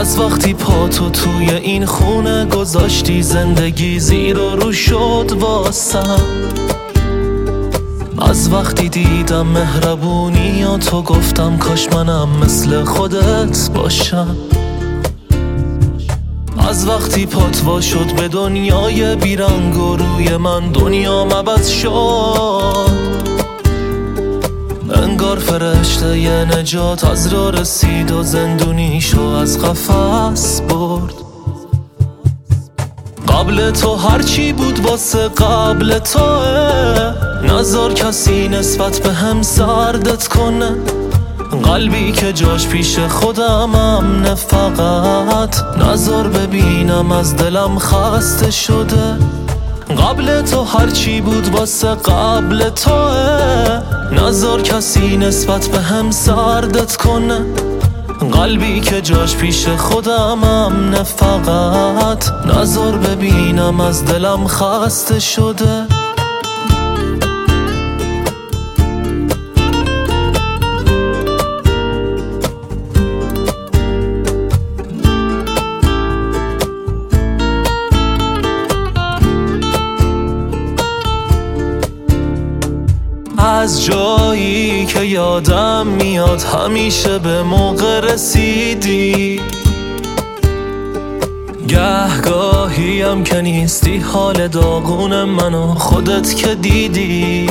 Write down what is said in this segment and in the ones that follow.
از وقتی پاتو توی این خونه گذاشتی زندگی زیر و رو شد واسم. از وقتی دیدم مهربونی یا تو گفتم کاش منم مثل خودت باشم. از وقتی پات وا شد به دنیای بیرنگ و روی من دنیا عوض شد. انگار فرشته ی نجات از راه رسید و زندونیشو از قفس برد. قبل تو هرچی بود واسه قبل توه، نذار کسی نسبت به هم سردت کنه. قلبی که جاش پیش خودم امنه، فقط نذار ببینم از دلم خسته شده. قبل تو هرچی بود واسه قبل توه، نذار کسی نسبت به هم سردت کنه. قلبی که جاش پیش خودم امنه، فقط نذار ببینم از دلم خسته شده. از جایی که یادم میاد همیشه به موقع رسیدی، گهگاهی هم که نیستی حال داغون منو خودت که دیدی.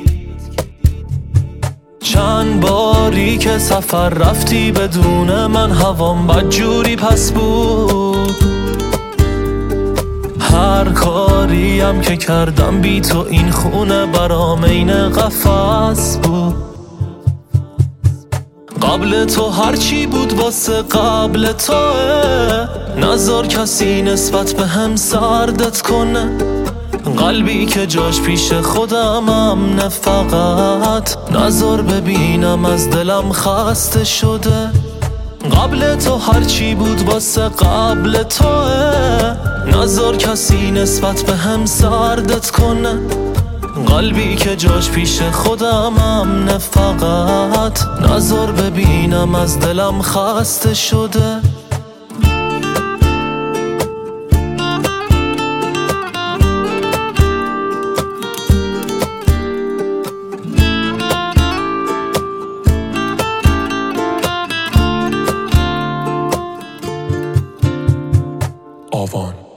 چند باری که سفر رفتی بدون من هوام بدجوری پس بود. هر کاری هم که کردم بی تو این خونه برام عین قفس بود. قبل تو هرچی بود واسه قبل توه، نذار کسی نسبت به هم سردت کنه. قلبی که جاش پیش خودم امنه، فقط نذار ببینم از دلم خسته شده. قبل تو هرچی بود واسه قبل توه، نذار کسی نسبت به هم سردت کنه. قلبی که جاش پیش خودم امنه، فقط نذار ببینم از دلم خسته شده. آوان